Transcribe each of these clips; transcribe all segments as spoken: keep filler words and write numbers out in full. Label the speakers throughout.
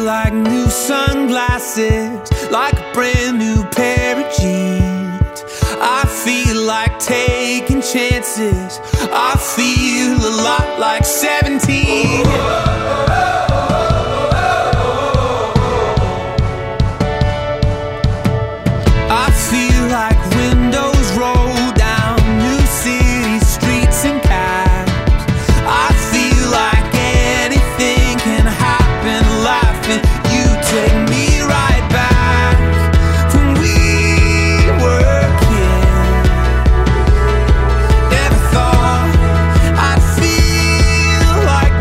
Speaker 1: like new sunglasses, like a brand new pair of jeans. I feel like taking chances. I feel a lot like seventeen. I feel like windows roll down new city streets and cabs. I feel like anything can happen, laughing. You take me right back when we were kids. Never thought I'd feel like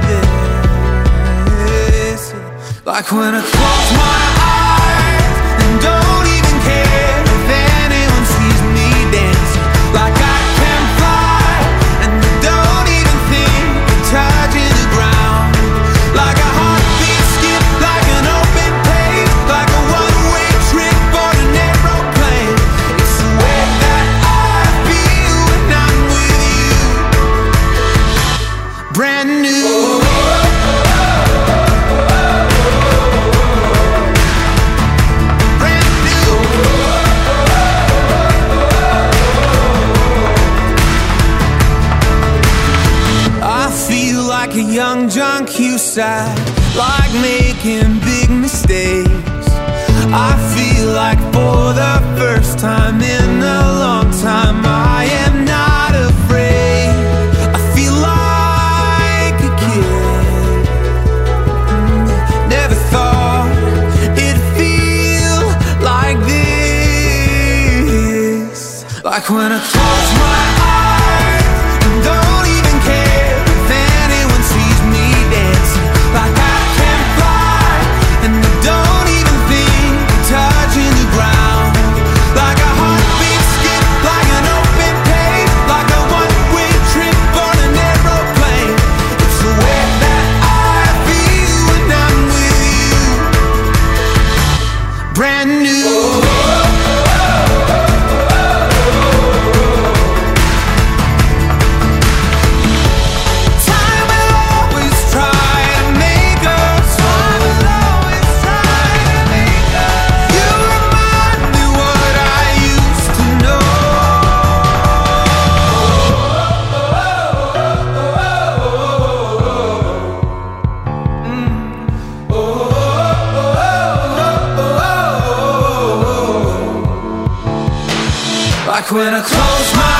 Speaker 1: this. Like when I close my eyes and don't even care if anyone sees me dancing. Like I can fly and don't even think of touching the ground. Like a heartbeat skip, like an open page, like a one-way trip on an aeroplane. It's the way that I feel when I'm with you. Brand new. Like a young John Cusack, like making big mistakes. I feel like for the first time in a long time I am not afraid. I feel like a kid. Never thought it'd feel like this. Like when I close my eyes and don't even care if anyone sees me dancing. Like I can fly and I don't even think of touching the ground. Like a heartbeat skip, like an open page, like a one-way trip on an aeroplane. It's the way that I feel when I'm with you. Brand new. Like when I close my